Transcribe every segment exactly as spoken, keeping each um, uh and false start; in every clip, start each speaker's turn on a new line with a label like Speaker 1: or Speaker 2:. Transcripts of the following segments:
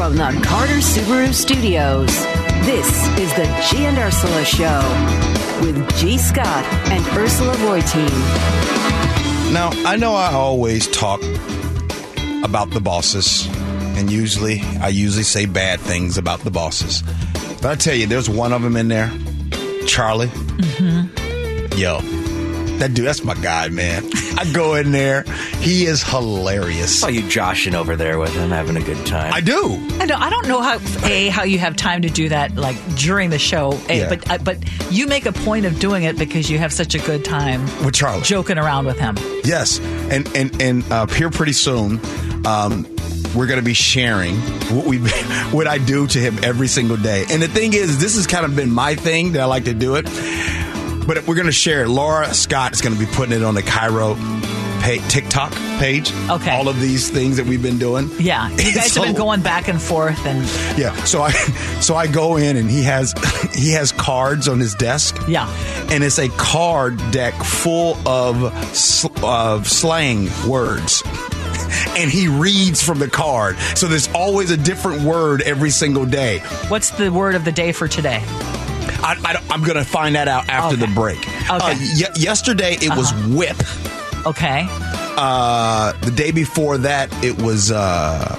Speaker 1: from the Carter Subaru Studios, this is the G and Ursula Show with G. Scott and Ursula Reutin.
Speaker 2: Now, I know I always talk about the bosses, and usually, I usually say bad things about the bosses. But I tell you, there's one of them in there, Charlie. Mm-hmm. Yo, that dude, that's my guy, man. I go in there. He is hilarious.
Speaker 3: I saw you joshing over there with him, having a good time.
Speaker 2: I do.
Speaker 4: I don't, I don't know how, A, how you have time to do that, like, during the show. A,
Speaker 2: Yeah.
Speaker 4: but, uh, but you make a point of doing it because you have such a good time
Speaker 2: With Charlie.
Speaker 4: joking around with him.
Speaker 2: Yes. And, and, and uh, here pretty soon, um, we're going to be sharing what we what I do to him every single day. And the thing is, this has kind of been my thing that I like to do it. But we're going to share it. Laura Scott is going to be putting it on the Cairo pay, TikTok page.
Speaker 4: Okay.
Speaker 2: All of these things that we've been doing.
Speaker 4: Yeah. You guys
Speaker 2: So-
Speaker 4: have been going back and forth. and
Speaker 2: Yeah. So I so I go in and he has he has cards on his desk.
Speaker 4: Yeah.
Speaker 2: And it's a card deck full of sl- of slang words. And he reads from the card. So there's always a different word every single day.
Speaker 4: What's the word of the day for today?
Speaker 2: I, I, I'm going to find that out after
Speaker 4: Okay.
Speaker 2: the break.
Speaker 4: Okay.
Speaker 2: Uh, y- yesterday, it was whip.
Speaker 4: Okay.
Speaker 2: Uh, the day before that, it was, uh,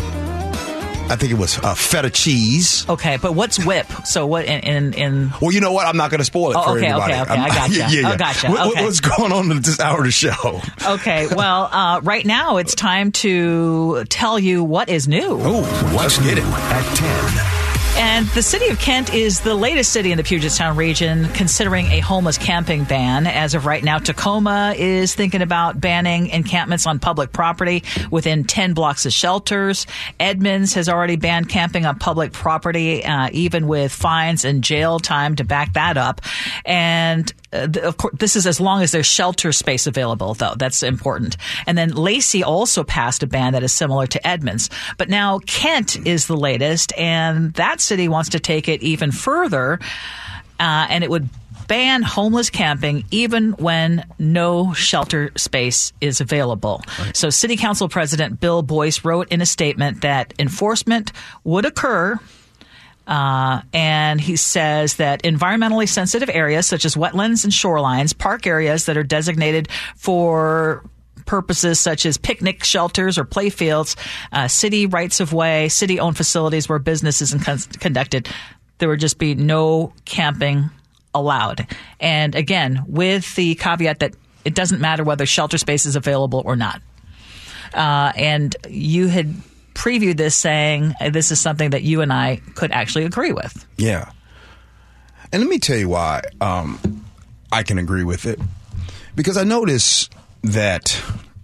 Speaker 2: I think it was uh, feta cheese.
Speaker 4: Okay. But what's whip? So what in... in, in
Speaker 2: Well, you know what? I'm not going to spoil it
Speaker 4: Oh,
Speaker 2: for
Speaker 4: okay,
Speaker 2: everybody.
Speaker 4: okay, okay.
Speaker 2: I'm-
Speaker 4: I gotcha.
Speaker 2: yeah, yeah.
Speaker 4: Oh, gotcha.
Speaker 2: What-
Speaker 4: Okay.
Speaker 2: What's going on at this hour of the show?
Speaker 4: Okay. Well, uh, right now it's time to tell you what is new.
Speaker 2: Oh, let's get it.
Speaker 5: At ten.
Speaker 4: And the city of Kent is the latest city in the Puget Sound region considering a homeless camping ban. As of right now, Tacoma is thinking about banning encampments on public property within ten blocks of shelters. Edmonds has already banned camping on public property, uh, even with fines and jail time to back that up. And uh, th- of course, this is as long as there's shelter space available, though. That's important. And then Lacey also passed a ban that is similar to Edmonds. But now Kent is the latest, and that city wants to take it even further, uh, and it would ban homeless camping even when no shelter space is available. Right. So City Council President Bill Boyce wrote in a statement that enforcement would occur. Uh, and he says that environmentally sensitive areas such as wetlands and shorelines, park areas that are designated for purposes such as picnic shelters or play fields, uh, city rights of way, city-owned facilities where business is con- conducted, there would just be no camping allowed. And again, with the caveat that it doesn't matter whether shelter space is available or not. Uh, and you had previewed this saying this is something that you and I could actually agree with.
Speaker 2: Yeah. And let me tell you why um, I can agree with it. Because I notice that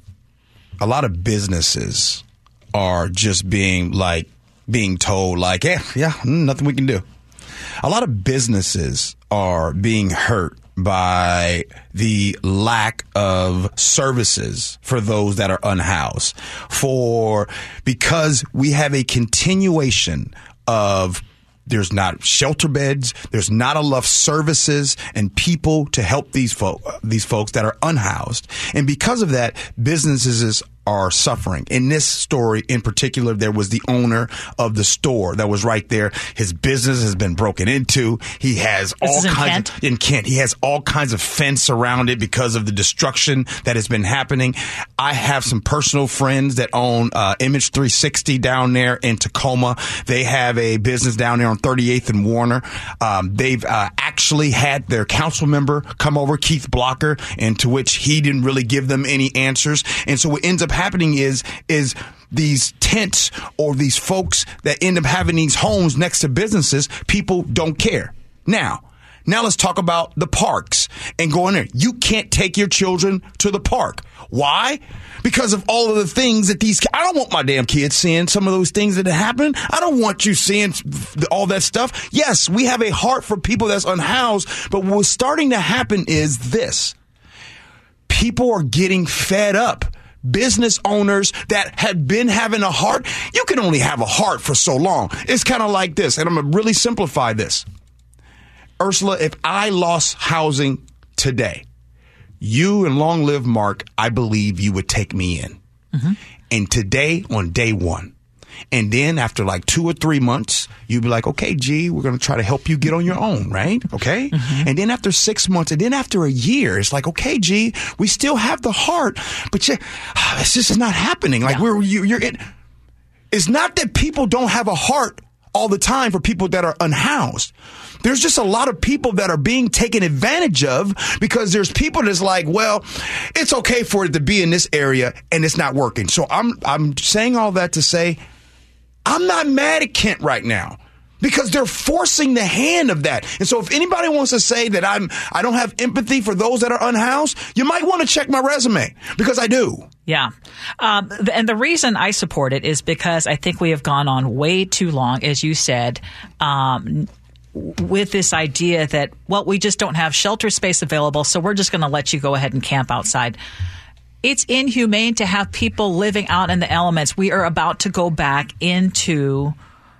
Speaker 2: a lot of businesses are just being like, being told like, yeah, yeah, nothing we can do. A lot of businesses are being hurt by the lack of services for those that are unhoused. For, because we have a continuation of there's not shelter beds, there's not enough services and people to help these folk, these folks that are unhoused. And because of that, businesses are suffering. In this story in particular, there was the owner of the store that was right there. His business has been broken into. He has
Speaker 4: This
Speaker 2: all
Speaker 4: is in
Speaker 2: kinds
Speaker 4: Kent?
Speaker 2: of, in Kent. He has all kinds of fence around it because of the destruction that has been happening. I have some personal friends that own uh, Image three sixty down there in Tacoma. They have a business down there on thirty-eighth and Warner. Um, they've uh, actually had their council member come over, Keith Blocker, and to which he didn't really give them any answers. And so what ends up happening is is these tents or these folks that end up having these homes next to businesses, people don't care. Now, now let's talk about the parks and going there. You can't take your children to the park. Why? Because of all of the things that these, I don't want my damn kids seeing some of those things that happen. I don't want you seeing all that stuff. Yes, we have a heart for people that's unhoused, but what's starting to happen is this. People are getting fed up. Business owners that had been having a heart, you can only have a heart for so long. It's kind of like this, and I'm going to really simplify this. Ursula, if I lost housing today, you and long live Mark, I believe you would take me in. Mm-hmm. And today, on day one, And then after like two or three months, you'd be like, okay, G, we're going to try to help you get on your own, right? Okay. Mm-hmm. And then after six months and then after a year, it's like, okay, G, we still have the heart, but you, it's just not happening. Like yeah. we're, you, you're it. It's not that people don't have a heart all the time for people that are unhoused. There's just a lot of people that are being taken advantage of because there's people that's like, well, it's okay for it to be in this area and it's not working. So I'm I'm saying all that to say I'm not mad at Kent right now because they're forcing the hand of that. And so if anybody wants to say that I'm I don't have empathy for those that are unhoused, you might want to check my resume because I do.
Speaker 4: Yeah. Um, and the reason I support it is because I think we have gone on way too long, as you said, um, with this idea that, well, we just don't have shelter space available, so we're just going to let you go ahead and camp outside. It's inhumane to have people living out in the elements. We are about to go back into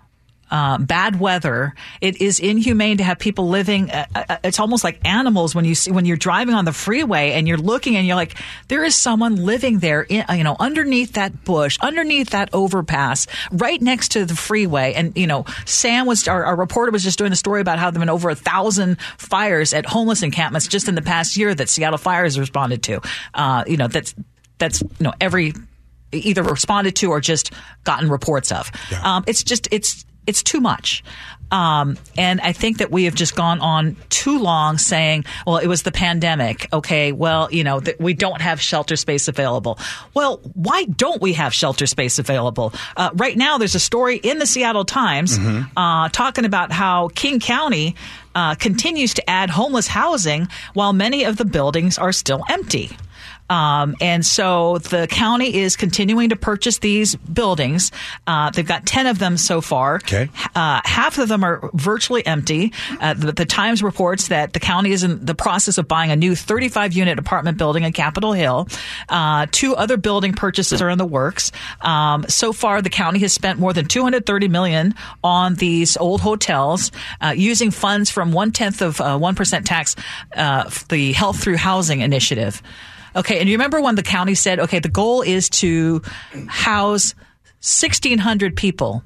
Speaker 4: Uh, bad weather. It is inhumane to have people living. Uh, uh, it's almost like animals when you see when you're driving on the freeway and you're looking and you're like, there is someone living there, in, you know, underneath that bush, underneath that overpass, right next to the freeway. And you know, Sam was our, our reporter was just doing a story about how there have been over a thousand fires at homeless encampments just in the past year that Seattle Fire has responded to. Uh, you know, that's that's you know every either responded to or just gotten reports of. Yeah. Um, it's just it's. It's too much. Um, and I think that we have just gone on too long saying, well, it was the pandemic. Okay, well, you know, th- we don't have shelter space available. Well, why don't we have shelter space available? Uh, right now, there's a story in the Seattle Times mm-hmm. uh, talking about how King County uh, continues to add homeless housing while many of the buildings are still empty. Um, and so the county is continuing to purchase these buildings. Uh, they've got ten of them so far.
Speaker 2: Okay.
Speaker 4: Uh, half of them are virtually empty. Uh, the, the Times reports that the county is in the process of buying a new thirty-five unit apartment building in Capitol Hill. Uh, two other building purchases are in the works. Um, so far, the county has spent more than two hundred thirty million dollars on these old hotels, uh, using funds from one-tenth of uh, one percent tax, uh, the Health Through Housing initiative. Okay, and you remember when the county said, okay, the goal is to house sixteen hundred people.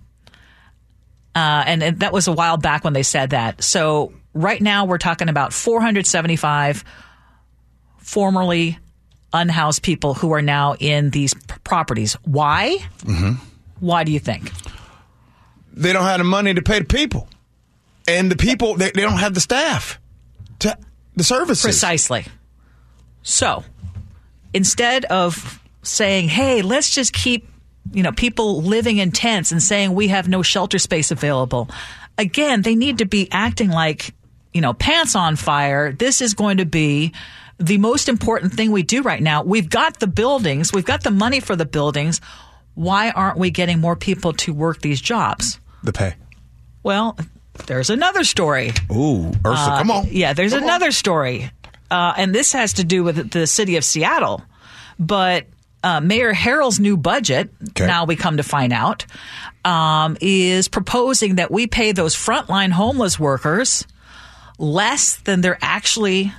Speaker 4: Uh, and, and that was a while back when they said that. So right now we're talking about four hundred seventy-five formerly unhoused people who are now in these p- properties. Why? Mm-hmm. Why do you think?
Speaker 2: They don't have the money to pay the people. And the people, they, they don't have the staff to the services.
Speaker 4: Precisely. So instead of saying, hey, let's just keep, you know, people living in tents and saying we have no shelter space available, again, they need to be acting like, you know, pants on fire. This is going to be the most important thing we do right now. We've got the buildings. We've got the money for the buildings. Why aren't we getting more people to work these jobs?
Speaker 2: The pay.
Speaker 4: Well, there's another story.
Speaker 2: Ooh, Ursula, uh, come on.
Speaker 4: Yeah, there's
Speaker 2: come
Speaker 4: another
Speaker 2: on.
Speaker 4: story. Uh, and this has to do with the city of Seattle. But uh, Mayor Harrell's new budget, okay. now we come to find out, um, is proposing that we pay those frontline homeless workers less than they're actually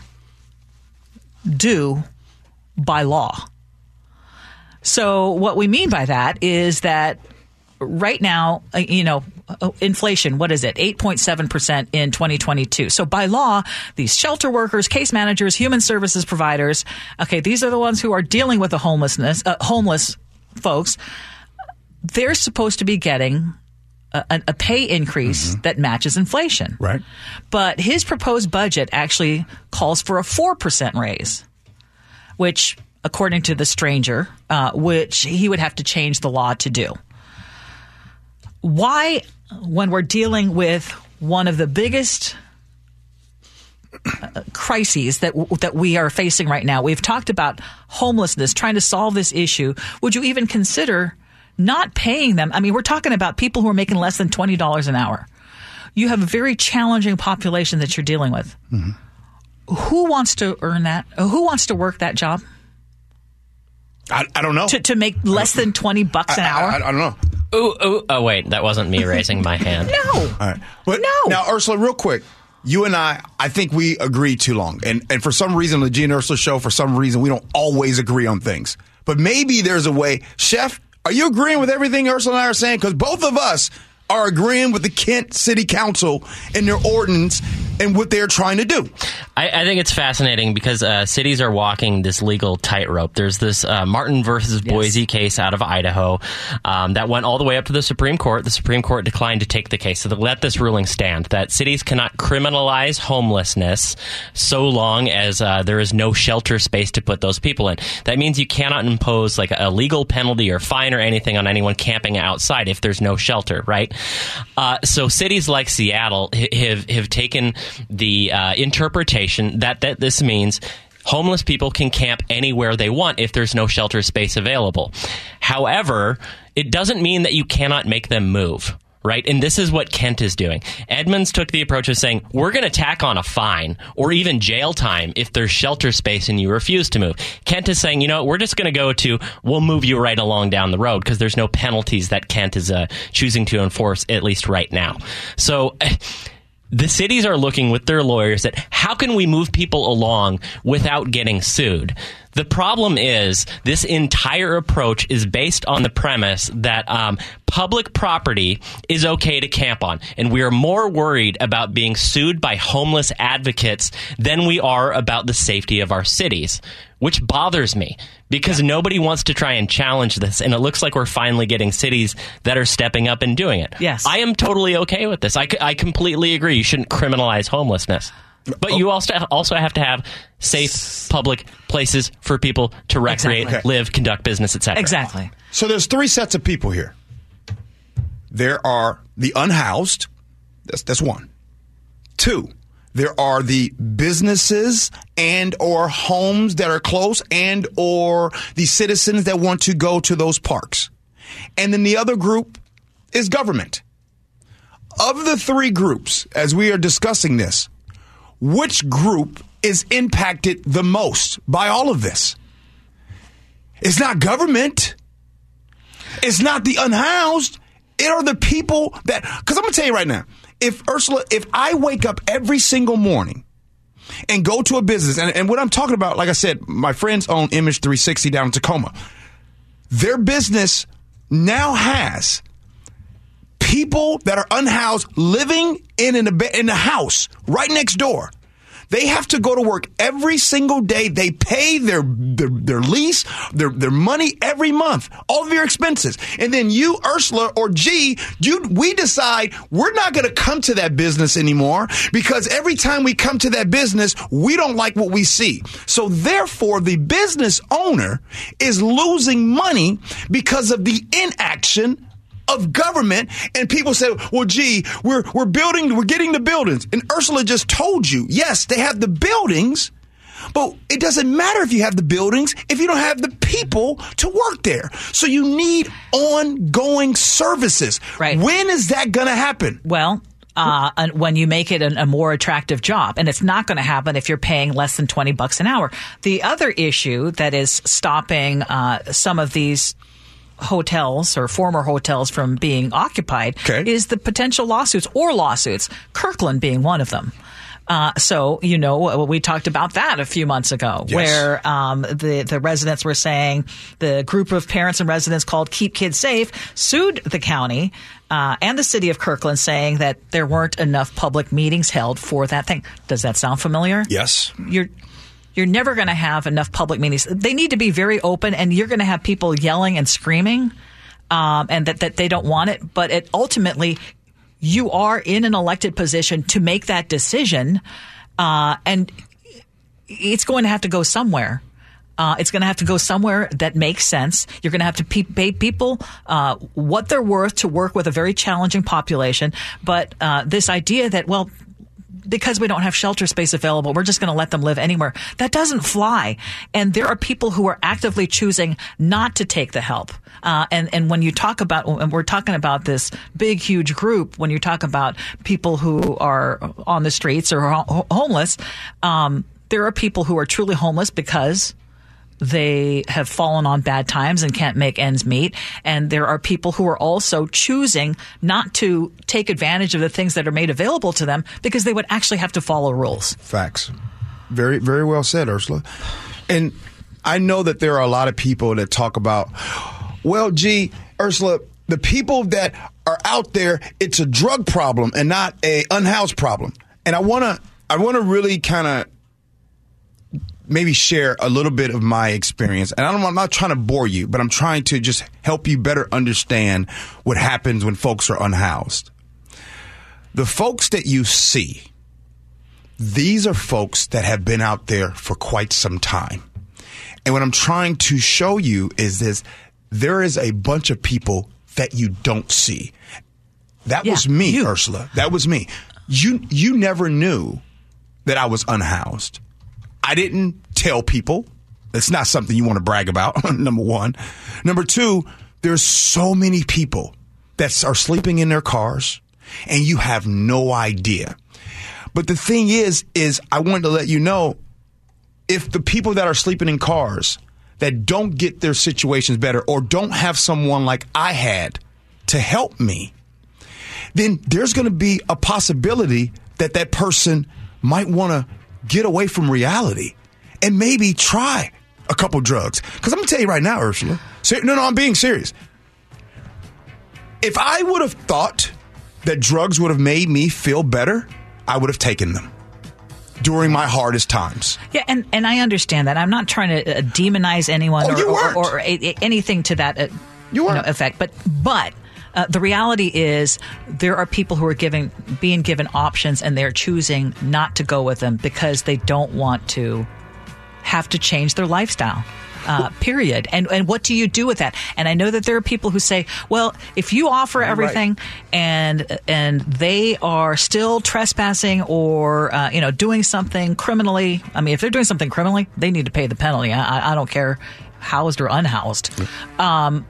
Speaker 4: due by law. So what we mean by that is that right now, uh, you know, inflation, what is it? eight point seven percent in twenty twenty-two. So by law, these shelter workers, case managers, human services providers, okay, these are the ones who are dealing with the homelessness, uh, homeless folks. They're supposed to be getting a, a pay increase mm-hmm. that matches inflation.
Speaker 2: Right.
Speaker 4: But his proposed budget actually calls for a four percent raise, which, according to the stranger, uh, which he would have to change the law to do. Why, when we're dealing with one of the biggest uh, crises that that we are facing right now, we've talked about homelessness, trying to solve this issue, would you even consider not paying them? I mean, we're talking about people who are making less than twenty dollars an hour. You have a very challenging population that you're dealing with. Mm-hmm. Who wants to earn that? Who wants to work that job?
Speaker 2: I, I don't know.
Speaker 4: To, to make less than twenty bucks an
Speaker 2: I,
Speaker 4: hour?
Speaker 2: I, I, I don't know.
Speaker 5: Ooh, ooh, oh, wait, that wasn't me raising my hand.
Speaker 4: No.
Speaker 2: All right. But
Speaker 4: no.
Speaker 2: Now, Ursula, real quick, you and I, I think we agree too long. And and for some reason, the G and Ursula show, for some reason, we don't always agree on things. But maybe there's a way. Chef, Are you agreeing with everything Ursula and I are saying? Because both of us are agreeing with the Kent City Council and their ordinance and what they're trying to do.
Speaker 5: I, I think it's fascinating because uh, cities are walking this legal tightrope. There's this uh, Martin versus Boise yes. case out of Idaho um, that went all the way up to the Supreme Court. The Supreme Court declined to take the case, so they let this ruling stand that cities cannot criminalize homelessness so long as uh, there is no shelter space to put those people in. That means you cannot impose like a legal penalty or fine or anything on anyone camping outside if there's no shelter, right? Uh, so cities like Seattle have have taken the uh, interpretation that, that this means homeless people can camp anywhere they want if there's no shelter space available. However, it doesn't mean that you cannot make them move. Right? And this is what Kent is doing. Edmonds took the approach of saying, we're going to tack on a fine or even jail time if there's shelter space and you refuse to move. Kent is saying, you know, we're just going to go to, we'll move you right along down the road because there's no penalties that Kent is uh, choosing to enforce, at least right now. So the cities are looking with their lawyers at how can we move people along without getting sued? The problem is this entire approach is based on the premise that um, public property is okay to camp on. And we are more worried about being sued by homeless advocates than we are about the safety of our cities, which bothers me because yeah. nobody wants to try and challenge this. And it looks like we're finally getting cities that are stepping up and doing it.
Speaker 4: Yes.
Speaker 5: I am totally okay with this. I, I completely agree. You shouldn't criminalize homelessness. But you also also have to have safe public places for people to recreate,
Speaker 4: exactly.
Speaker 5: live, conduct business, et cetera.
Speaker 4: Exactly.
Speaker 2: So there's three sets of people here. There are the unhoused. That's, that's one. Two, there are the businesses and or homes that are close and or the citizens that want to go to those parks. And then the other group is government. Of the three groups, as we are discussing this, which group is impacted the most by all of this? It's not government. It's not the unhoused. It are the people that, because I'm going to tell you right now, if Ursula, if I wake up every single morning and go to a business, and, and what I'm talking about, like I said, my friends own Image three sixty down in Tacoma. Their business now has people that are unhoused living in an, in a house right next door. They have to go to work every single day. They pay their their, their lease, their, their money every month, all of your expenses. And then you, Ursula, or G, you, we decide we're not going to come to that business anymore because every time we come to that business, we don't like what we see. So therefore, the business owner is losing money because of the inaction of government, and people say, well, gee, we're we're building, we're getting the buildings. And Ursula just told you, yes, they have the buildings, but it doesn't matter if you have the buildings if you don't have the people to work there. So you need ongoing services.
Speaker 4: Right.
Speaker 2: When is that going to happen?
Speaker 4: Well, uh, when you make it a, a more attractive job. And it's not going to happen if you're paying less than twenty bucks an hour. The other issue that is stopping uh, some of these hotels or former hotels from being occupied
Speaker 2: okay.
Speaker 4: is the potential lawsuits or lawsuits, Kirkland being one of them. Uh, so, you know, we talked about that a few months ago,
Speaker 2: yes.
Speaker 4: where um, the, the residents were saying the group of parents and residents called Keep Kids Safe sued the county uh, and the city of Kirkland, saying that there weren't enough public meetings held for that thing. Does that sound familiar?
Speaker 2: Yes.
Speaker 4: You're You're never going to have enough public meetings. They need to be very open, and you're going to have people yelling and screaming, um, and that, that they don't want it. But it ultimately, you are in an elected position to make that decision, uh, and it's going to have to go somewhere. Uh, it's going to have to go somewhere that makes sense. You're going to have to pe- pay people uh, what they're worth to work with a very challenging population. But uh, this idea that, well, because we don't have shelter space available, we're just going to let them live anywhere. That doesn't fly. And there are people who are actively choosing not to take the help. Uh, and, and when you talk about, and we're talking about this big, huge group, when you talk about people who are on the streets or ho- homeless, um, there are people who are truly homeless because they have fallen on bad times and can't make ends meet. And there are people who are also choosing not to take advantage of the things that are made available to them because they would actually have to follow rules.
Speaker 2: Facts. Very, very well said, Ursula. And I know that there are a lot of people that talk about, Well, G, Ursula, the people that are out there, it's a drug problem and not a unhoused problem. And I want to I want to really kind of maybe share a little bit of my experience. And I don't, I'm not trying to bore you, but I'm trying to just help you better understand what happens when folks are unhoused. The folks that you see, these are folks that have been out there for quite some time. And what I'm trying to show you is this: there is a bunch of people that you don't see. That yeah, was me, you. Ursula. That was me. You you never knew that I was unhoused. I didn't tell people. It's not something you want to brag about, number one. Number two, there's so many people that are sleeping in their cars, and you have no idea. But the thing is, is I wanted to let you know, if the people that are sleeping in cars that don't get their situations better or don't have someone like I had to help me, then there's going to be a possibility that that person might want to get away from reality and maybe try a couple drugs. Because I'm going to tell you right now, Ursula. Ser- no, no, I'm being serious. If I would have thought that drugs would have made me feel better, I would have taken them during my hardest times.
Speaker 4: Yeah, and, and I understand that. I'm not trying to uh, demonize anyone
Speaker 2: oh,
Speaker 4: or,
Speaker 2: you
Speaker 4: or, or, or a, a, anything to that uh,
Speaker 2: you
Speaker 4: you know, effect. But but uh, the reality is there are people who are giving being given options, and they're choosing not to go with them because they don't want to have to change their lifestyle. Uh, period. And and what do you do with that? And I know that there are people who say, well, if you offer everything right. and and they are still trespassing or uh, you know doing something criminally. I mean, if they're doing something criminally, they need to pay the penalty. I, I don't care housed or unhoused. Um,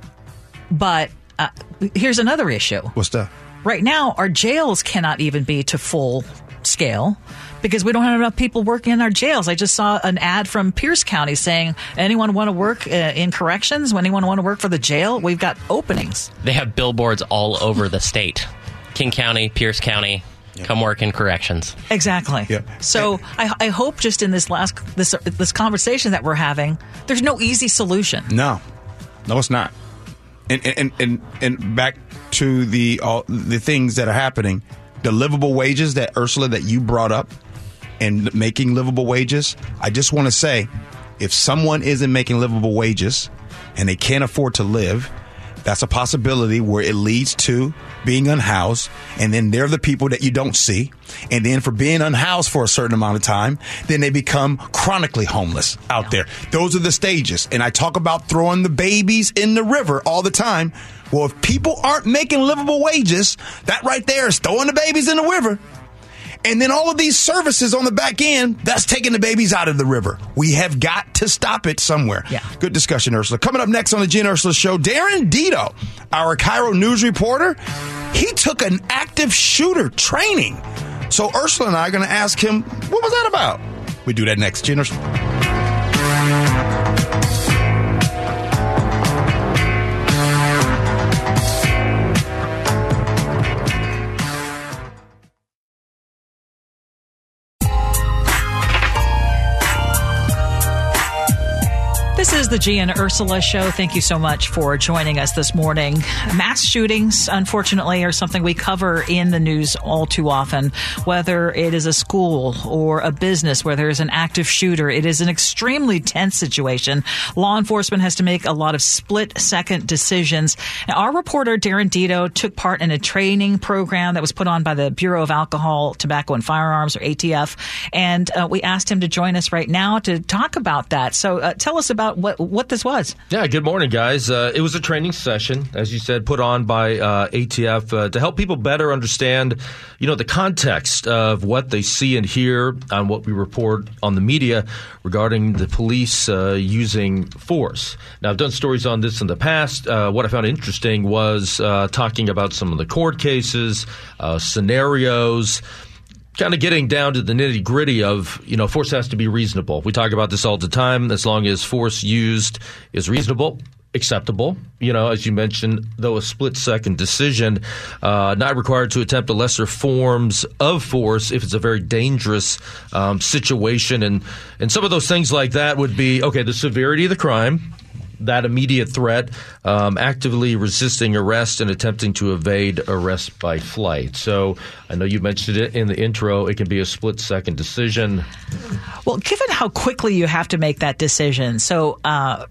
Speaker 4: but uh, here's another issue.
Speaker 2: What's that?
Speaker 4: Right now, our jails cannot even be to full scale because we don't have enough people working in our jails. I just saw an ad from Pierce County saying, anyone want to work uh, in corrections? Anyone want to work for the jail? We've got openings.
Speaker 5: They have billboards all over the state. King County, Pierce County, yeah. Come work in corrections.
Speaker 4: Exactly.
Speaker 2: Yeah.
Speaker 4: So I, I hope just in this last this this conversation that we're having, there's no easy solution.
Speaker 2: No, no, it's not. And and and and back to the all the things that are happening, the livable wages that Ursula that you brought up, and making livable wages. I just want to say, if someone isn't making livable wages and they can't afford to live, that's a possibility where it leads to being unhoused. And then they're the people that you don't see. And then for being unhoused for a certain amount of time, then they become chronically homeless out yeah. there. Those are the stages. And I talk about throwing the babies in the river all the time. Well, if people aren't making livable wages, that right there is throwing the babies in the river. And then all of these services on the back end, that's taking the babies out of the river. We have got to stop it somewhere.
Speaker 4: Yeah.
Speaker 2: Good discussion, Ursula. Coming up next on the G and Ursula Show, Darren Dito, our Cairo News reporter, he took an active shooter training. So Ursula and I are going to ask him, what was that about? We do that next. G and Ursula.
Speaker 4: This is the G and Ursula Show. Thank you so much for joining us this morning. Mass shootings, unfortunately, are something we cover in the news all too often. Whether it is a school or a business where there is an active shooter, it is an extremely tense situation. Law enforcement has to make a lot of split-second decisions. Now, our reporter, Darren Dito, took part in a training program that was put on by the Bureau of Alcohol, Tobacco, and Firearms, or A T F, and uh, we asked him to join us right now to talk about that. So uh, tell us about what what this was.
Speaker 6: Yeah, good morning, guys. Uh, it was a training session, as you said, put on by uh, A T F uh, to help people better understand, you know, the context of what they see and hear on what we report on the media regarding the police uh, using force. Now, I've done stories on this in the past. Uh, what I found interesting was uh, talking about some of the court cases, uh, scenarios, kind of getting down to the nitty-gritty of, you know, force has to be reasonable. We talk about this all the time. As long as force used is reasonable, acceptable, you know, as you mentioned, though a split-second decision, uh, not required to attempt the lesser forms of force if it's a very dangerous um, situation. And, and some of those things like that would be, okay, the severity of the crime, that immediate threat, um, actively resisting arrest and attempting to evade arrest by flight. So I know you mentioned it in the intro. It can be a split-second decision.
Speaker 4: Well, given how quickly you have to make that decision, so uh,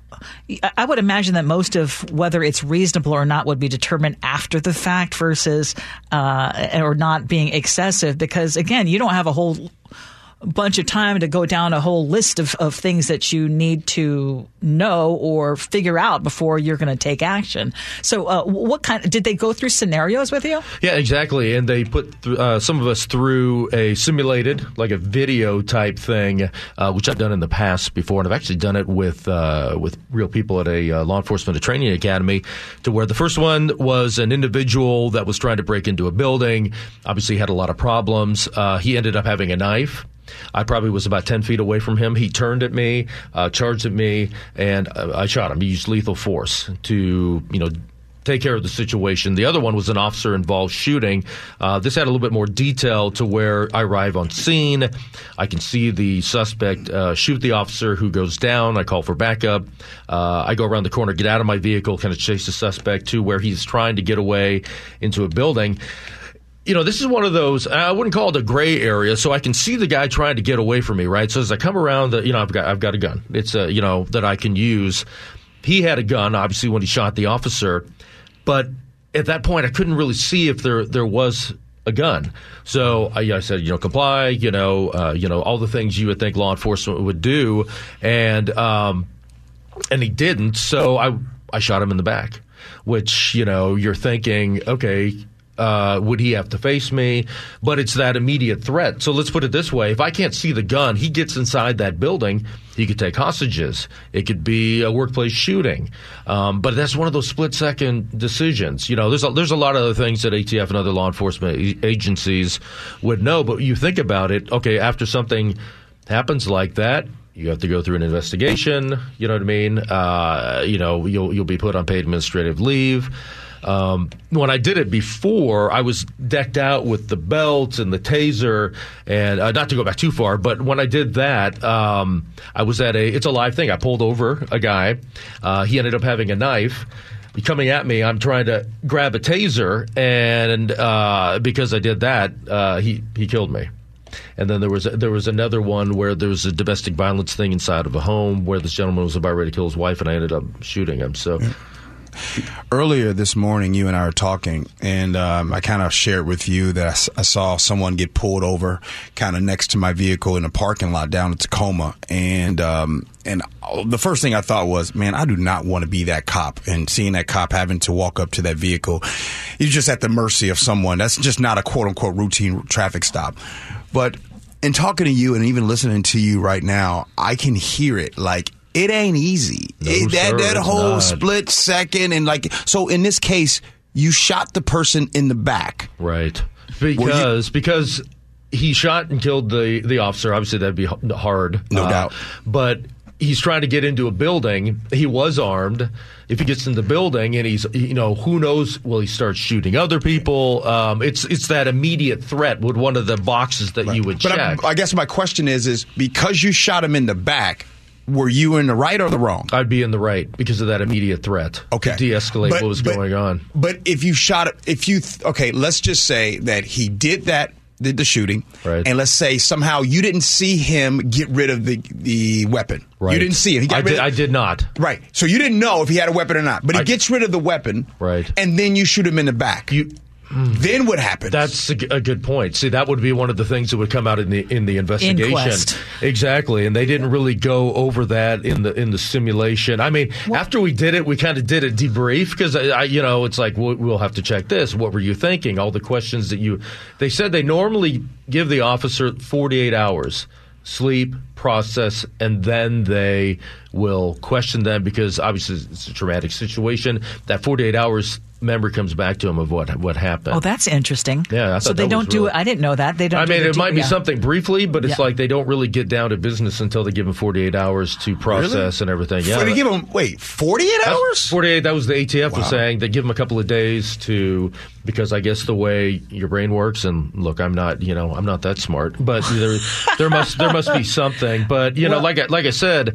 Speaker 4: I would imagine that most of whether it's reasonable or not would be determined after the fact versus uh, or not being excessive, because, again, you don't have a whole bunch of time to go down a whole list of, of things that you need to know or figure out before you're going to take action. So uh, what kind did they go through scenarios with you?
Speaker 6: Yeah, exactly. And they put th- uh, some of us through a simulated, like a video type thing, uh, which I've done in the past before. And I've actually done it with uh, with real people at a uh, law enforcement training academy, to where the first one was an individual that was trying to break into a building, obviously had a lot of problems. Uh, he ended up having a knife. I probably was about ten feet away from him. He turned at me, uh, charged at me, and uh, I shot him. He used lethal force to, you know, take care of the situation. The other one was an officer-involved shooting. Uh, this had a little bit more detail, to where I arrive on scene. I can see the suspect uh, shoot the officer, who goes down. I call for backup. Uh, I go around the corner, get out of my vehicle, kind of chase the suspect to where he's trying to get away into a building. You know, this is one of those, I wouldn't call it a gray area, so I can see the guy trying to get away from me, right? So as I come around, the, you know, I've got I've got a gun. It's, a, you know, that I can use. He had a gun, obviously, when he shot the officer. But at that point, I couldn't really see if there there was a gun. So I, I said, you know, comply, you know, uh, you know, all the things you would think law enforcement would do. And um, and he didn't, so I I shot him in the back, which, you know, you're thinking, okay, Uh, would he have to face me? But it's that immediate threat. So let's put it this way. If I can't see the gun, he gets inside that building, he could take hostages. It could be a workplace shooting. Um, but that's one of those split-second decisions. You know, there's a, there's a lot of other things that A T F and other law enforcement e- agencies would know. But you think about it, okay, after something happens like that, you have to go through an investigation. You know what I mean? Uh, you know, you'll you'll be put on paid administrative leave. Um, when I did it before, I was decked out with the belt and the taser, and uh, not to go back too far, but when I did that, um, I was at a, it's a live thing. I pulled over a guy. Uh, he ended up having a knife. Coming at me, I'm trying to grab a taser, and uh, because I did that, uh, he, he killed me. And then there was a, there was another one where there was a domestic violence thing inside of a home where this gentleman was about ready to kill his wife, and I ended up shooting him. So. Yeah.
Speaker 2: Earlier this morning, you and I were talking, and um, I kind of shared with you that I, s- I saw someone get pulled over kind of next to my vehicle in a parking lot down in Tacoma. And um, and the first thing I thought was, man, I do not want to be that cop. And seeing that cop having to walk up to that vehicle, you're just at the mercy of someone. That's just not a quote-unquote routine traffic stop. But in talking to you and even listening to you right now, I can hear it like, it ain't easy.
Speaker 6: No,
Speaker 2: it, that
Speaker 6: sir,
Speaker 2: that whole
Speaker 6: not.
Speaker 2: split second, and like, so in this case, you shot the person in the back,
Speaker 6: right? Because you, because he shot and killed the the officer. Obviously, that'd be hard,
Speaker 2: no
Speaker 6: uh,
Speaker 2: doubt.
Speaker 6: But he's trying to get into a building. He was armed. If he gets in the building and he's, you know, who knows? Will he start shooting other people? Um, it's it's that immediate threat with one of the boxes that right. you would
Speaker 2: but
Speaker 6: check.
Speaker 2: I, I guess my question is, is because you shot him in the back, were you in the right or the wrong?
Speaker 6: I'd be in the right because of that immediate threat.
Speaker 2: Okay.
Speaker 6: To de-escalate
Speaker 2: but,
Speaker 6: what was
Speaker 2: but,
Speaker 6: going on.
Speaker 2: But if you shot it, if you, okay, let's just say that he did that, did the shooting.
Speaker 6: Right.
Speaker 2: And let's say somehow you didn't see him get rid of the, the weapon.
Speaker 6: Right.
Speaker 2: You didn't see him. He got
Speaker 6: I,
Speaker 2: rid
Speaker 6: did,
Speaker 2: of,
Speaker 6: I did not.
Speaker 2: Right. So you didn't know if he had a weapon or not. But he
Speaker 6: I,
Speaker 2: gets rid of the weapon.
Speaker 6: Right.
Speaker 2: And then you shoot him in the back.
Speaker 6: You.
Speaker 2: Then what happens?
Speaker 6: That's a, a good point. See, that would be one of the things that would come out in the in the investigation.
Speaker 4: Inquest.
Speaker 6: Exactly, and they didn't really go over that in the in the simulation. I mean, what? After we did it, we kind of did a debrief because I, I, you know, it's like we'll, we'll have to check this. What were you thinking? All the questions that you. They said they normally give the officer forty-eight hours. Sleep, process, and then they will question them because obviously it's a traumatic situation. That forty-eight hours memory comes back to them of what what happened.
Speaker 4: Oh, that's interesting.
Speaker 6: Yeah, I
Speaker 4: so they don't do it. I didn't know that they don't.
Speaker 6: I
Speaker 4: do
Speaker 6: mean,
Speaker 4: the
Speaker 6: it
Speaker 4: deep,
Speaker 6: might be
Speaker 4: yeah.
Speaker 6: something briefly, but it's
Speaker 4: yeah.
Speaker 6: like they don't really get down to business until they give them forty-eight hours to process
Speaker 2: really?
Speaker 6: and everything. Yeah,
Speaker 2: so they give them wait forty-eight hours.
Speaker 6: forty-eight. That was the A T F
Speaker 2: wow.
Speaker 6: was saying they give them a couple of days to because I guess the way your brain works. And look, I'm not you know I'm not that smart, but there there must there must be something. But you know,
Speaker 4: well,
Speaker 6: like I, like I said.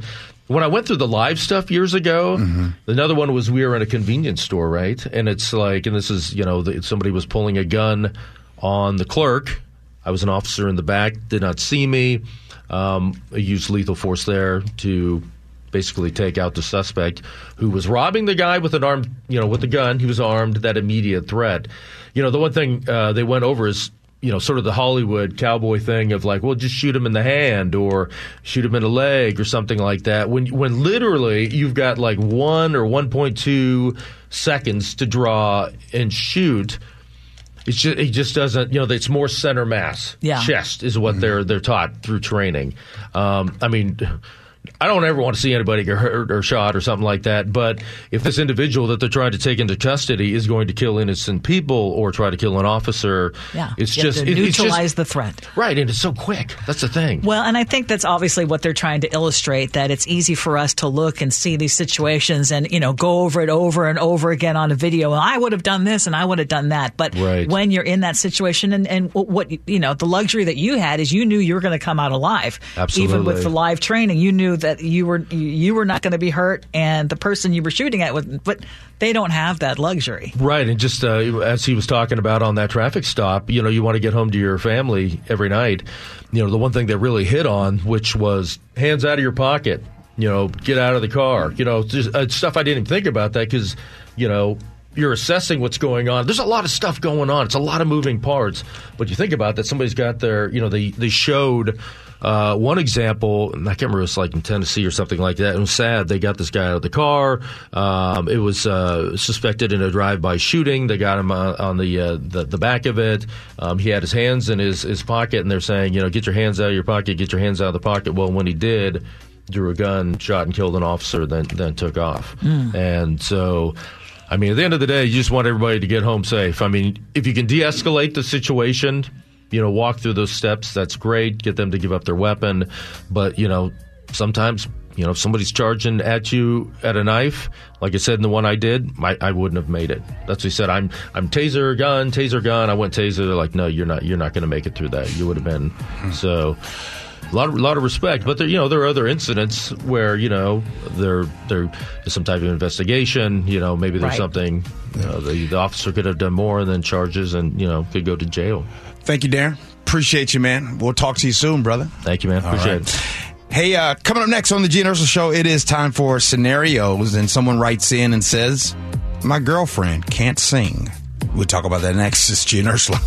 Speaker 6: when I went through the live stuff years ago, mm-hmm. another one was we were in a convenience store, right? And it's like, and this is, you know, the, somebody was pulling a gun on the clerk. I was an officer in the back, did not see me. Um, I used lethal force there to basically take out the suspect who was robbing the guy with an armed, you know, with a gun. He was armed, that immediate threat. You know, the one thing uh, they went over is, you know, sort of the Hollywood cowboy thing of like, well, just shoot him in the hand or shoot him in the leg or something like that. When when literally you've got like one or one point two seconds to draw and shoot. It's just, it just doesn't, you know, it's more center mass.
Speaker 4: Yeah.
Speaker 6: Chest is what mm-hmm. they're they're taught through training. Um, I mean, I don't ever want to see anybody get hurt or shot or something like that. But if this individual that they're trying to take into custody is going to kill innocent people or try to kill an officer,
Speaker 4: yeah.
Speaker 6: it's
Speaker 4: you
Speaker 6: just
Speaker 4: have to
Speaker 6: it,
Speaker 4: neutralize
Speaker 6: it's just,
Speaker 4: the threat.
Speaker 6: Right, and it's so quick. That's the thing.
Speaker 4: Well, and I think that's obviously what they're trying to illustrate, that it's easy for us to look and see these situations and, you know, go over it over and over again on a video. And I would have done this and I would have done that. But
Speaker 6: right.
Speaker 4: when you're in that situation and, and what, you know, the luxury that you had is you knew you were going to come out alive.
Speaker 6: Absolutely.
Speaker 4: Even with the live training, you knew that you were you were not going to be hurt, and the person you were shooting at, with, but they don't have that luxury.
Speaker 6: Right, and just uh, as he was talking about on that traffic stop, you know, you want to get home to your family every night. You know, the one thing that really hit on, which was hands out of your pocket, you know, get out of the car. You know, just uh, stuff I didn't even think about that because, you know, you're assessing what's going on. There's a lot of stuff going on. It's a lot of moving parts. But you think about that, somebody's got their, you know, they, they showed uh, one example, and I can't remember, it was like in Tennessee or something like that. It was sad. They got this guy out of the car. Um, it was uh, suspected in a drive-by shooting. They got him on, on the, uh, the the back of it. Um, he had his hands in his, his pocket, and they're saying, you know, get your hands out of your pocket, get your hands out of the pocket. Well, when he did, drew a gun, shot and killed an officer, then then took off. Mm. And so, I mean, at the end of the day, you just want everybody to get home safe. I mean, if you can de-escalate the situation, you know, walk through those steps, that's great. Get them to give up their weapon. But, you know, sometimes, you know, if somebody's charging at you at a knife, like I said in the one I did, I, I wouldn't have made it. That's what he said. I'm I'm taser gun, taser gun. I went taser. They're like, no, you're not. You're not going to make it through that. You would have been. So. A lot of, lot of respect, but there, you know, there are other incidents where, you know, there there is some type of investigation. You know, maybe there's
Speaker 4: right.
Speaker 6: something. You know, the, the officer could have done more than charges, and you know, could go to jail.
Speaker 2: Thank you, Darren. Appreciate you, man. We'll talk to you soon, brother.
Speaker 6: Thank you, man.
Speaker 2: All
Speaker 6: Appreciate
Speaker 2: right.
Speaker 6: it.
Speaker 2: Hey, uh, coming up next on the Gene Ursula Show, it is time for scenarios, and someone writes in and says, "My girlfriend can't sing." We'll talk about that next. It's Gene Ursula.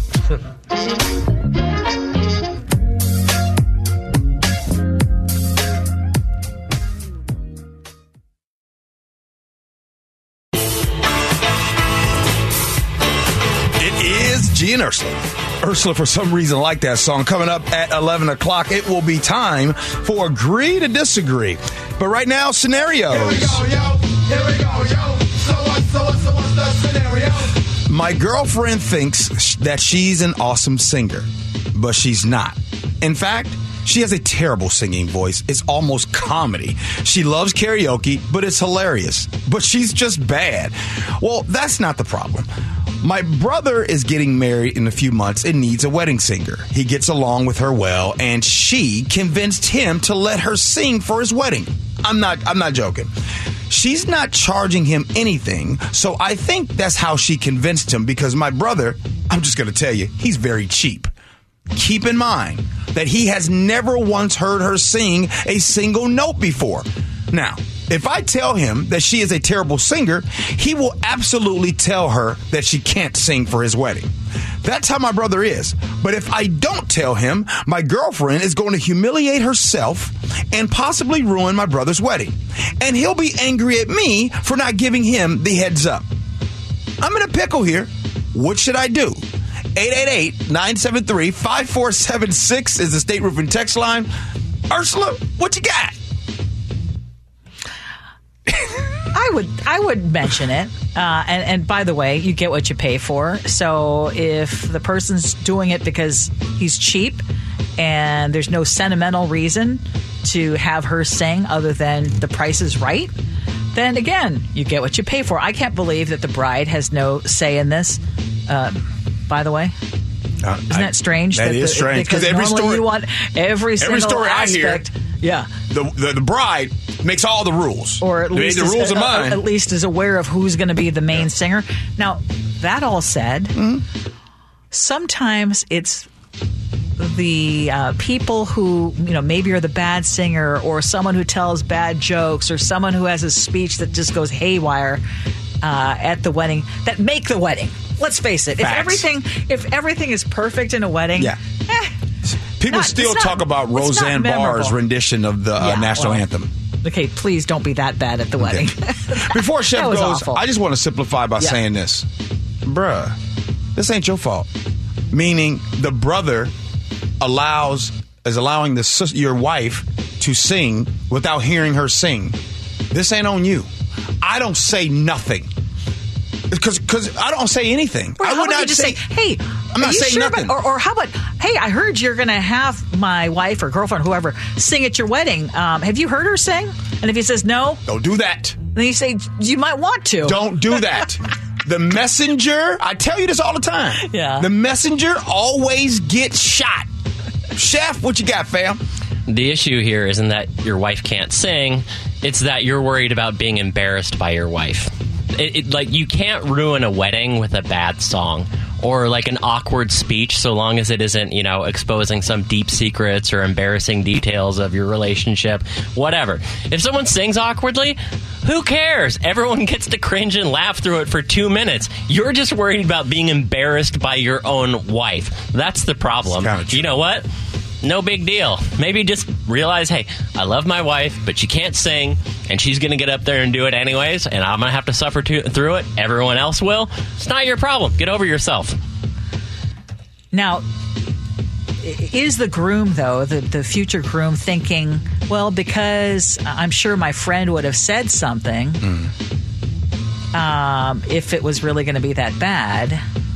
Speaker 2: Gene Ursula. Ursula, for some reason, like that song. Coming up at eleven o'clock, it will be time for Agree to Disagree. But right now, scenarios. Here we go, yo. Here we go, yo. So what, so what, so what's the scenario? My girlfriend thinks that she's an awesome singer, but she's not. In fact, she has a terrible singing voice. It's almost comedy. She loves karaoke, but it's hilarious. But she's just bad. Well, that's not the problem. My brother is getting married in a few months and needs a wedding singer. He gets along with her well, and she convinced him to let her sing for his wedding. I'm not I'm not joking. She's not charging him anything, so I think that's how she convinced him, because my brother, I'm just going to tell you, he's very cheap. Keep in mind that he has never once heard her sing a single note before. Now, if I tell him that she is a terrible singer, he will absolutely tell her that she can't sing for his wedding. That's how my brother is. But if I don't tell him, my girlfriend is going to humiliate herself and possibly ruin my brother's wedding. And he'll be angry at me for not giving him the heads up. I'm in a pickle here. What should I do? eight eight eight, nine seven three, five four seven six is the State Roofing text line. Ursula, what you got?
Speaker 4: I would I would mention it. Uh, and, and by the way, you get what you pay for. So if the person's doing it because he's cheap and there's no sentimental reason to have her sing other than the price is right, then again, you get what you pay for. I can't believe that the bride has no say in this. Uh, by the way. Uh, Isn't that strange?
Speaker 2: That, that is
Speaker 4: the,
Speaker 2: strange.
Speaker 4: Because
Speaker 2: every
Speaker 4: normally
Speaker 2: story,
Speaker 4: you want every single
Speaker 2: every story
Speaker 4: aspect.
Speaker 2: I hear,
Speaker 4: yeah.
Speaker 2: the, the the bride makes all the rules.
Speaker 4: Or at least
Speaker 2: the
Speaker 4: is,
Speaker 2: rules
Speaker 4: uh,
Speaker 2: are mine.
Speaker 4: At least is aware of who's going to be the main yeah. singer. Now, that all said, mm-hmm. sometimes it's the uh, people who, you know, maybe are the bad singer or someone who tells bad jokes or someone who has a speech that just goes haywire uh, at the wedding that make the wedding. Let's face it. Facts. If everything if everything is perfect in a wedding,
Speaker 2: yeah.
Speaker 4: eh,
Speaker 2: people
Speaker 4: not,
Speaker 2: still
Speaker 4: not,
Speaker 2: talk about Roseanne Barr's rendition of the uh,
Speaker 4: yeah,
Speaker 2: national
Speaker 4: well,
Speaker 2: anthem.
Speaker 4: Okay, please don't be that bad at the wedding.
Speaker 2: Okay. Before Chef goes, awful. I just want to simplify by yeah. saying this. Bruh, this ain't your fault. Meaning the brother allows is allowing the your wife to sing without hearing her sing. This ain't on you. I don't say nothing. Because because I don't say anything.
Speaker 4: Or
Speaker 2: I would not
Speaker 4: just
Speaker 2: say,
Speaker 4: say, hey,
Speaker 2: I'm not saying
Speaker 4: sure
Speaker 2: nothing.
Speaker 4: About, or, or how about, hey, I heard you're going to have my wife or girlfriend, whoever, sing at your wedding. Um, have you heard her sing? And if he says no,
Speaker 2: don't do that.
Speaker 4: Then you say, you might want to.
Speaker 2: Don't do that. The messenger, I tell you this all the time.
Speaker 4: Yeah.
Speaker 2: The messenger always gets shot. Chef, what you got, fam?
Speaker 5: The issue here isn't that your wife can't sing. It's that you're worried about being embarrassed by your wife. It, it, like, you can't ruin a wedding with a bad song or like an awkward speech so long as it isn't, you know, exposing some deep secrets or embarrassing details of your relationship, whatever. If someone sings awkwardly, who cares? Everyone gets to cringe and laugh through it for two minutes. You're just worried about being embarrassed by your own wife. That's the problem. You know what? No big deal. Maybe just realize, hey, I love my wife, but she can't sing, and she's going to get up there and do it anyways, and I'm going to have to suffer to, through it. Everyone else will. It's not your problem. Get over yourself.
Speaker 4: Now, is the groom, though, the, the future groom, thinking, well, because I'm sure my friend would have said something mm. um, if it was really going to be that bad?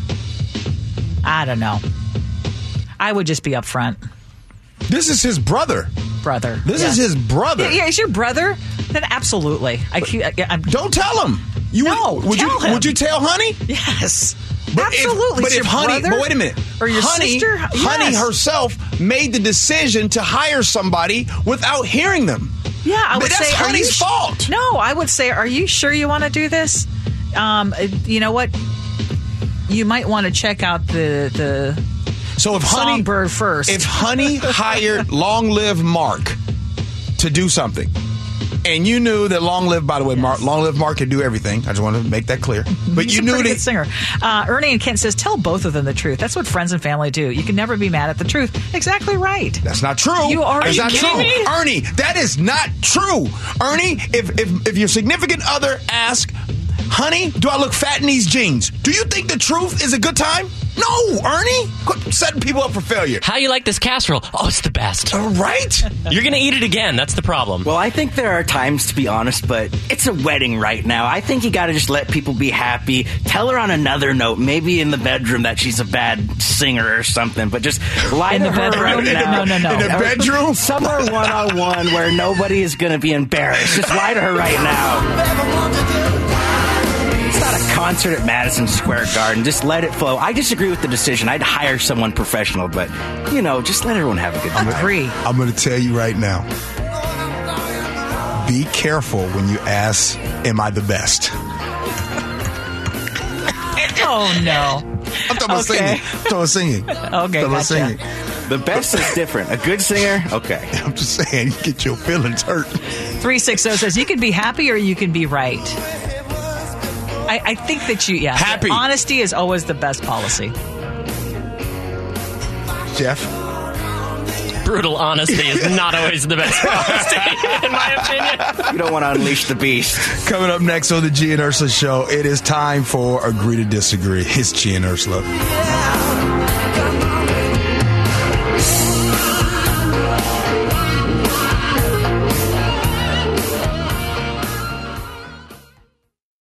Speaker 4: I don't know. I would just be upfront.
Speaker 2: This is his brother.
Speaker 4: Brother.
Speaker 2: This
Speaker 4: yes.
Speaker 2: is his brother.
Speaker 4: Yeah, yeah, is your brother? Then absolutely. I, I, I'm,
Speaker 2: Don't tell him. You
Speaker 4: no,
Speaker 2: would, would
Speaker 4: tell
Speaker 2: you
Speaker 4: him.
Speaker 2: would you tell Honey?
Speaker 4: Yes.
Speaker 2: But
Speaker 4: absolutely.
Speaker 2: If, but
Speaker 4: it's
Speaker 2: if
Speaker 4: your
Speaker 2: Honey,
Speaker 4: brother
Speaker 2: but wait a minute,
Speaker 4: or your
Speaker 2: Honey,
Speaker 4: sister,
Speaker 2: Honey
Speaker 4: yes.
Speaker 2: herself made the decision to hire somebody without hearing them.
Speaker 4: Yeah, I would
Speaker 2: but that's
Speaker 4: say
Speaker 2: Honey's
Speaker 4: you,
Speaker 2: fault.
Speaker 4: No, I would say, are you sure you want to do this? Um, you know what? You might want to check out the the.
Speaker 2: So if Honey
Speaker 4: Songbird first,
Speaker 2: if Honey hired Long Live Mark to do something, and you knew that Long Live, by the way, yes. Mark, Long Live Mark can do everything. I just want to make that clear. But
Speaker 4: He's
Speaker 2: you
Speaker 4: a
Speaker 2: knew
Speaker 4: pretty
Speaker 2: that
Speaker 4: good singer. Uh, Ernie and Kent says, tell both of them the truth. That's what friends and family do. You can never be mad at the truth. Exactly right.
Speaker 2: That's not true.
Speaker 4: You are.
Speaker 2: That's
Speaker 4: you
Speaker 2: not true,
Speaker 4: me?
Speaker 2: Ernie. That is not true, Ernie. If if if your significant other asks, Honey, do I look fat in these jeans? Do you think the truth is a good time? No, Ernie. Quit setting people up for failure.
Speaker 5: How you like this casserole? Oh, it's the best.
Speaker 2: All right.
Speaker 5: You're going to eat it again. That's the problem.
Speaker 3: Well, I think there are times to be honest, but it's a wedding right now. I think you got to just let people be happy. Tell her on another note, maybe in the bedroom, that she's a bad singer or something, but just lie
Speaker 4: in
Speaker 3: to
Speaker 4: the
Speaker 3: her
Speaker 4: bedroom?
Speaker 3: right now.
Speaker 4: No, no, no.
Speaker 2: In the bedroom?
Speaker 3: Somewhere one-on-one where nobody is going to be embarrassed. Just lie to her right now. It's not a concert at Madison Square Garden. Just let it flow. I disagree with the decision. I'd hire someone professional, but, you know, just let everyone have a good time.
Speaker 4: I agree.
Speaker 2: I'm going to tell you right now. Be careful when you ask, am I the best?
Speaker 4: Oh, no.
Speaker 2: I'm talking about
Speaker 4: okay.
Speaker 2: singing. I'm talking about singing.
Speaker 4: Okay,
Speaker 2: I'm talking about
Speaker 4: gotcha.
Speaker 2: singing.
Speaker 3: The best is different. A good singer, okay.
Speaker 2: I'm just saying, you get your feelings hurt.
Speaker 4: three sixty says, you can be happy or you can be right. I, I think that you, yeah.
Speaker 2: Happy.
Speaker 4: Honesty is always the best policy.
Speaker 2: Jeff?
Speaker 5: Brutal honesty is not always the best honesty, in my opinion.
Speaker 3: You don't want to unleash the beast.
Speaker 2: Coming up next on the G and Ursula Show, it is time for Agree to Disagree. It's G and Ursula.